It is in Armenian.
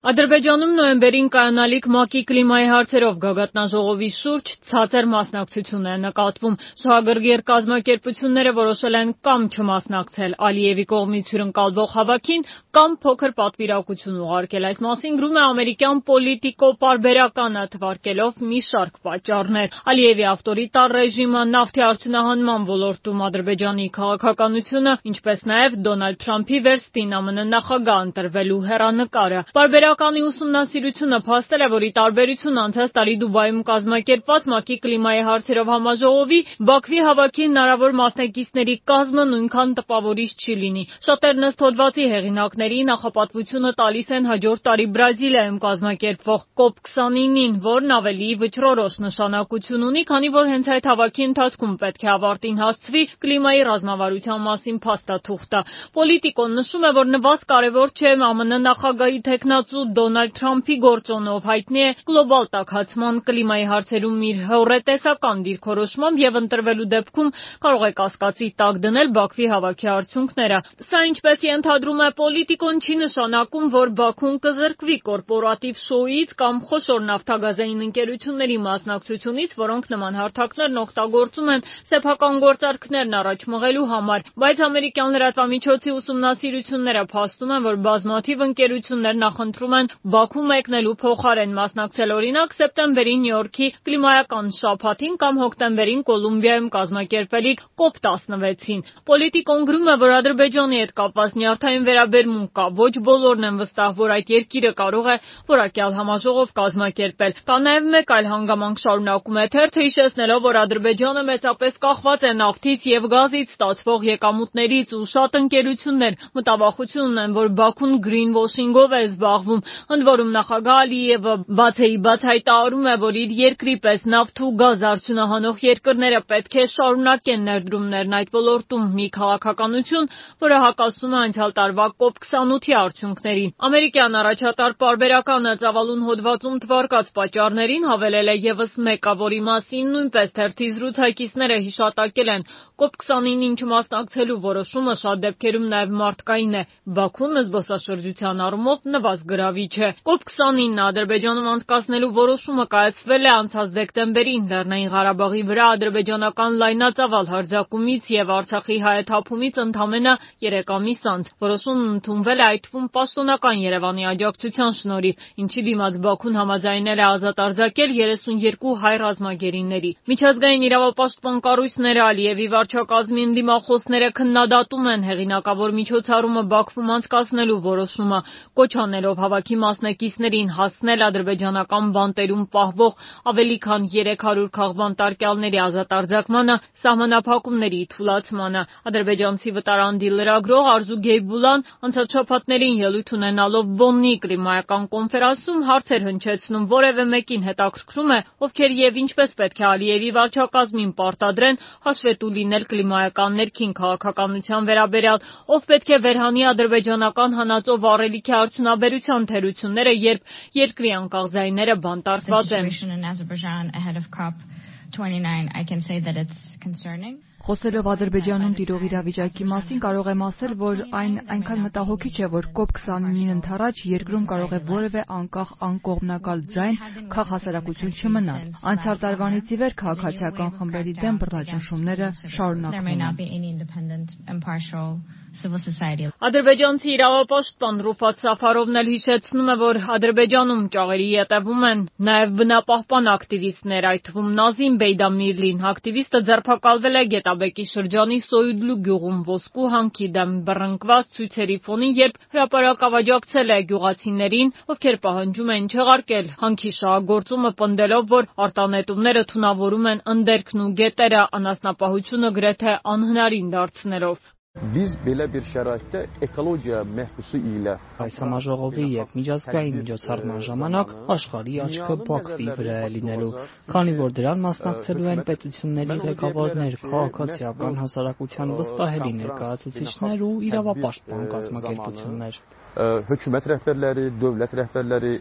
Ադրբեջանում նոյեմբերին կայանալիք ՄԱԿ-ի կլիմայի հարցերով գագաթնաժողովի շուրջ ցածր մասնակցություն է նկատվում։ Շահագրգիռ կազմակերպությունները որոշել են կամ չմասնակցել Ալիևի կողմից հյուրընկալվող հավաքին, կամ փոքր պատվիրակություն ուղարկել։ Այս մասին գրում է ամերիկյան Պոլիտիկո պարբերականը, թվարկելով մի շարք պատճառներ։ Ալիևի ավտորիտար ռեժիմը, նավթի արդյունահանման ոլորտում Ադրբեջանի քաղաքականությունը, ինչպես նաև Դոնալդ Թրամփի վերստին ԱՄՆ նախագահ ընտրվելու հեռանկարը։ Պարբերականի ուսումնասիրությունը փաստել է, որ ի տարբերություն անցած տարի Դուբայում կազմակերպված ՄԱԿ-ի կլիմայի հարցերով համաժողովի, Բաքվի հավաքի հնարավոր մասնակիցների կազմը նույնքան տպավորիչ չի լինի։ Շատերն ըստ հոդվածի հեղինակների նախապատվությունը տալիս են հաջորդ տարի Բրազիլիայում կազմակերպվող COP29-ին, որն ավելի վճռորոշ նշանակություն ունի, քանի որ հենց այդ հավաքի ընթացքում պետք է ավարտին հասցվի կլիմայի ռազմավարության մասին փաստաթուղթը։ Պոլիտիկոն նշում է, որ նվազ կարևոր չէ ԱՄՆ նախագահի թեկնածու Դոնալդ Թրամփի գործոնով, հայտնի է գլոբալ տաքացման, կլիմայի հարցերում իր հեռուտեսական դիրքորոշմամբ եւ ընտրվելու դեպքում կարող է կասկածի տակ դնել Բաքվի հավաքի արդյունքները։ Սա, ինչպես ենթադրում է Պոլիտիկոն, չի նշանակում, որ Բաքուն կզրկվի կորպորատիվ շոուից կամ խոշոր նավթագազային ընկերությունների մասնակցությունից, որոնք նման հարթակներն օգտագործում են սեփական գործարքներն առաջ մղելու համար, բայց ամերիկյան լրատվամիջոցի ուսումնասիրությունները փաստում են, որ բազմաթիվ ընկերություններ նախընտրում են Բաքու մեկնելու փոխարեն մասնակցել օրինակ սեպտեմբերին Նյու Յորքի կլիմայական շաբաթին կամ հոկտեմբերին Կոլումբիայում կազմակերպվելիք COP16-ին։ Պոլիտիկոն գրում է, որ Ադրբեջանի հետ կապված նյարդային վերաբերմունք կա։ Ոչ բոլորն են վստահ, որ այդ երկիրը կարող է որակյալ համաժողով կազմակերպել։ Կա նաև մեկ այլ հանգամանք, շարունակում է թերթը, հիշեցնելով, որ Ադրբեջանը մեծապես կախված է նավթից եւ գազից ստացվող եկամուտներից ու շատ ընկերություններ մտավախություն ունեն, որ Բաքուն greenwashing-ով է զբաղվում։ Ընդ որում նախագահ Ալիևը բացեիբաց հայտարարում է, որ իր երկրի պես նավթ ու գազ արդյունահանող երկրները պետք է շարունակեն ներդրումներն այդ ոլորտում, մի քաղաքականություն, որը հակասում է անցյալ տարվա COP28-ի արդյունքներին։ Ամերիկյան առաջատար պարբերականը ծավալուն հոդվածում թվարկած պատճառներին հավելել է եւս մեկը, որի մասին նույնպես թերթի զրուցակիցները հիշատակել են։ COP29-ին չմասնակցելու որոշումը շատ դեպքերում նաև մարդկային է։ Բաքուն զբոսաշրջության առումով նվազգրավիչ է։ COP29-ը Ադրբեջանում անցկացնելու որոշումը կայացվել է անցած դեկտեմբերին Լեռնային Ղարաբաղի վրա ադրբեջանական լայնածավալ հարձակումից եւ Արցախի հայաթափումից ընդամենը 3 ամիս անց։ Որոշումն ընդունվել է այդ թվում պաշտոնական Երևանի աջակցության շնորհիվ, ինչի դիմաց Բաքուն համաձայնել է ազատ արձակել 32 հայ ռազմագերիների։ Միջազգային իրավապաշտպան կառույցները, Ալիևի վարչակազմի ընդդիմախոսները քննադատում են հեղինակավոր միջոցառումը Բաքվում անցկացնելու որոշումը, կոչ անելով հավաքի մասնակիցներին հասնել ադրբեջանական բանտերում պահվող ավելի քան 300 քաղբանտարկյալների ազատ արձակմանը, սահմանափակումների թուլացմանը։ Ադրբեջանցի վտարանդի լրագրող Արզու Գեյբուլան անցած շաբաթներին ելույթ ունենալով Բոննի կլիմայական կոնֆերանսում հարց էր հնչեցնում, որևէ մեկին հետաքրքրում է, ովքեր եւ ինչպես պետք է Ալիևի վարչակազմին պարտադրեն հաշվետու լինել կլիմայական ներքին քաղաքականության վերաբերյալ, ով պետք է վերհանի ադրբեջանական հանածո վառելիքի արդյունաբերության թերությունները, երբ երկրի անկախ ձայները բանտարկված են։ Խոսելով Ադրբեջանում տիրող իրավիճակի մասին կարող եմ ասել, որ այն այնքան մտահոգիչ է, որ COP29-ին ընդառաջ երկրում կարող է որևէ անկախ անկողմնակալ ձայն քաղաքասարակություն չմնալ։ Անցյալ տարվանից ի վեր քաղաքացիական խմբերի դեմ բռնաճնշումները շարունակվում են։ Ադրբեջանցի իրավապաշտպան Ռուֆատ Սաֆարովն էլ հիշեցնում է, որ Ադրբեջանում ճաղերի ետևում են նաև բնապահպան ակտիվիստներ, այդ թվում Նազիմ Բեյդամիրլին։ Ակտիվիստը ձերբակալվել է Գետաբեկի շրջանի Սոյուդլու գյուղում ոսկու հանքի դեմ բռնկված ցույցերի ֆոնին, երբ հրապարակ աջակցել է գյուղացիներին, ովքեր պահանջում էին չեղարկել հանքի շահագործումը, պնդելով, որ արտանետումները թունավորում են ընդերքն ու գետերը, անասնապահությունը գրեթե անհնարին դարձնելով։ Biz belə bir şəraitdə ekologiya məhbusu ilə այս համաժողովի եւ միջազգային միջոցառման ժամանակ աշխարհի աչքը Բաքվի վրա է լինելու, քանի որ դրան մասնակցելու են պետությունների ղեկավարներ, քաղաքացիական հասարակության վստահելի ներկայացուցիչներ ու իրավապաշտպան կազմակերպություններ։ Hökumət rəhbərləri, dövlət rəhbərləri,